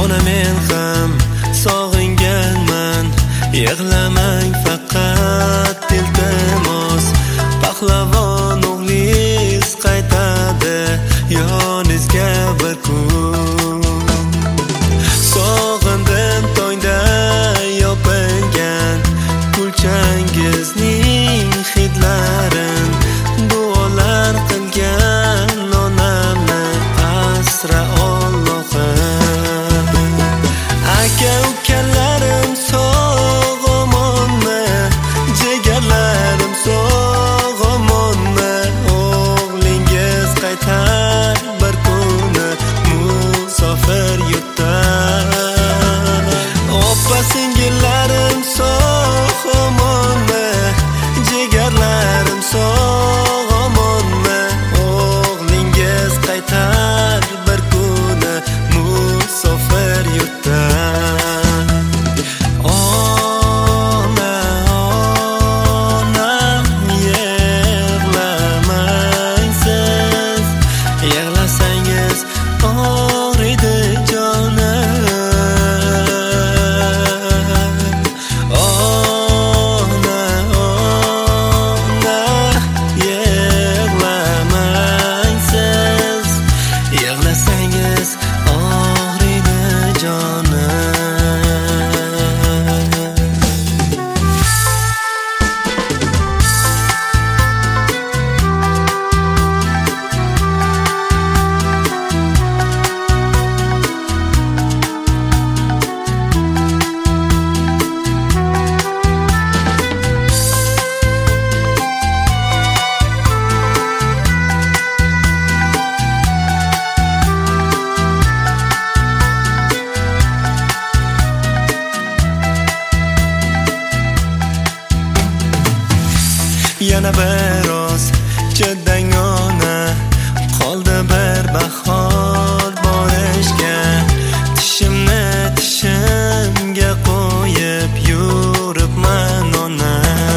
men ham sog'inganman. Yig'lamang faqat iltimos, pahlavon o'g'liz qaytadi yoningizga bir kun. Sog'indim tongda yopingan kulchangizning hidlarin, duolar qilgan onamni asra Allohim. Aka ukalarim sog' omonmi, jigarlarim sog' omonmi, o'g'lingiz qaytar bir kuni musofir yurtdan. Opa singillarim sog' omonmi, jigarlarim sog' omonmi, o'g'lingiz qaytar bir kuni musofir yurtdan. Ona, ona, yig'lamang siz, yig'lasangiz og'riydi jonim. Ona, ona, yig'lamang siz, yig'lasangiz og'riydi jonim. Yana biroz chiddang ona, qoldi bir bahor borishga. Tishimni tishimga qo'yib yuribman ona.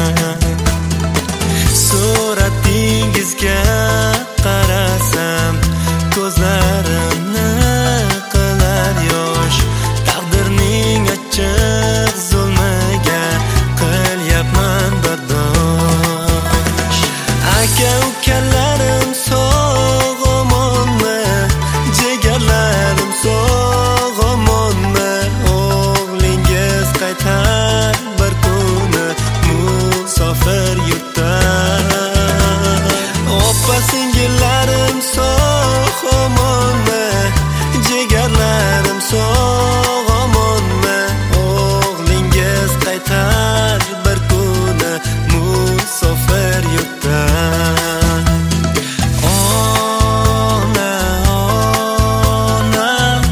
Suratingizga qarasam ko'zlarimni qilar yosh. Taqdirning achchiq zulmiga qilyapman bardosh. Aka ukalarim sog' omonmi, jigarlarim sog' omonmi, o'g'lingiz qaytar bir kuni musofir yurtdan. Opa singillarim sog' omonmi, jigarlarim sog' omonmi, o'g'lingiz qaytar bir kuni musofir yurtdan. Ona, ona,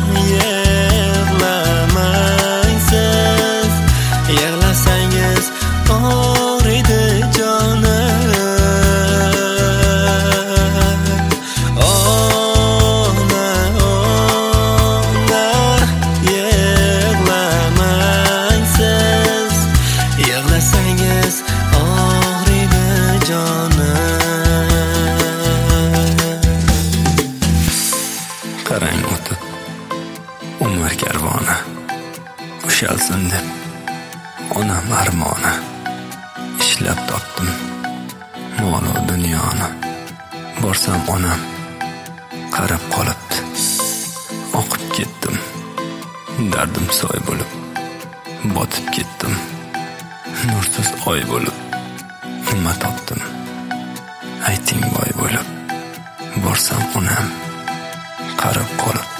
yig'lamang siz, yig'lasangiz og'riydi jonim. Ona, ona, yig'lamang siz, yig'lasangiz og'riydi jonim. Qarang o'tib umr karvoni, ushalsin deb onam armoni. Ishlab topdim mol-u dunyoni, borsam onam qarab qolibdi. Oqib ketdim dardim soy bo'lib, botib ketdim nursiz oy bo'lib. Nima topdim ayting boy bo'lib, borsam onam qarab qolib.